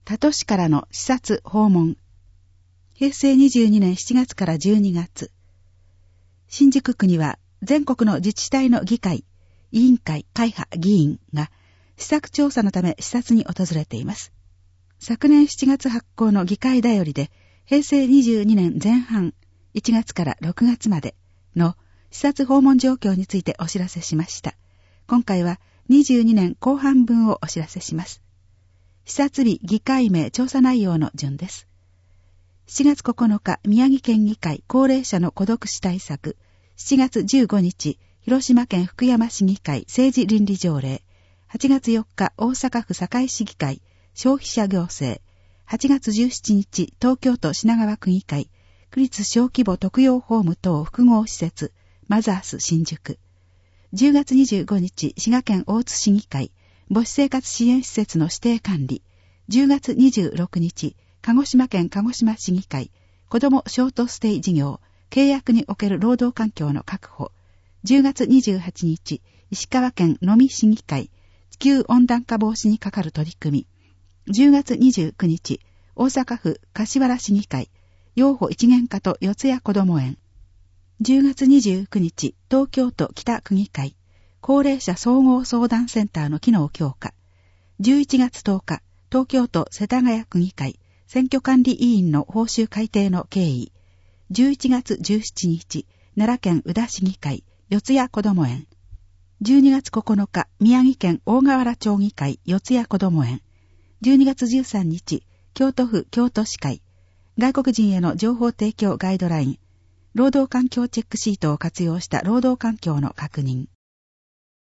他都市からの視察訪問。平成22年7月から12月。新宿区には全国の自治体の議会、委員会、会派、議員が施策調査のため視察に訪れています。昨年7月発行の議会だよりで、平成22年前半、1月から6月までの視察訪問状況についてお知らせしました。今回は22年後半分をお知らせします。視察日、議会名、調査内容の順です。7月9日、宮城県議会高齢者の孤独死対策。7月15日、広島県福山市議会政治倫理条例。8月4日、大阪府堺市議会消費者行政。8月17日、東京都品川区議会区立小規模特養ホーム等複合施設マザース新宿。10月25日、滋賀県大津市議会母子生活支援施設の指定管理。10月26日、鹿児島県鹿児島市議会子どもショートステイ事業契約における労働環境の確保。10月28日、石川県能美市議会地球温暖化防止に係る取り組み。10月29日、大阪府柏原市議会養護一元化と四谷こども園。10月29日、東京都北区議会高齢者総合相談センターの機能強化。11月10日、東京都世田谷区議会選挙管理委員の報酬改定の経緯。11月17日、奈良県宇陀市議会四谷こども園。12月9日、宮城県大河原町議会四谷こども園。12月13日、京都府京都市会外国人への情報提供ガイドライン労働環境チェックシートを活用した労働環境の確認。